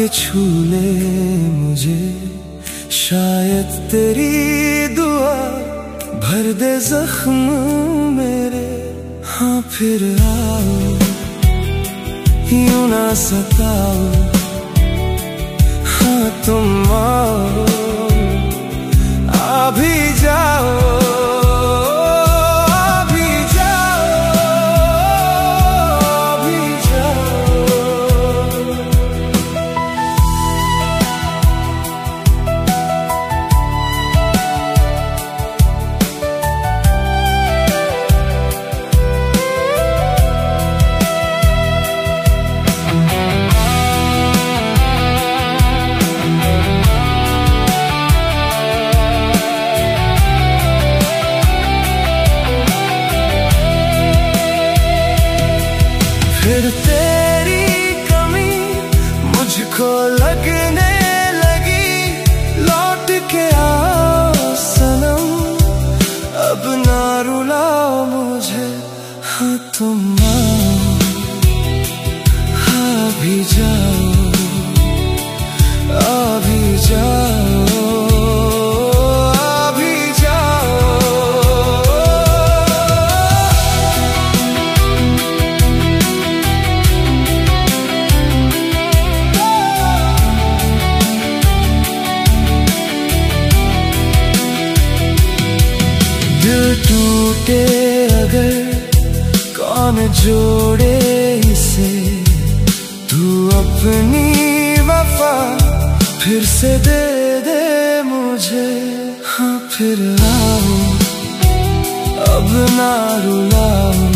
आके छू ले मुझे, शायद तेरी दुआ भर दे जख्म मेरे। हाँ फिर आओ, यूं ना सताओ, हाँ तुम आओ, आ भी जाओ, फिर तेरी कमी मुझको लगने लगी। लौट के आओ सनम, अब ना रुलाओ मुझे, हाँ तुम आओ, आ भी जाओ, आ भी जाओ, दिल टूटे अगर कौन जोड़े इसे, तू अपनी वफा फिर से दे दे मुझे। हाँ फिर आओ, अब ना रुलाओ,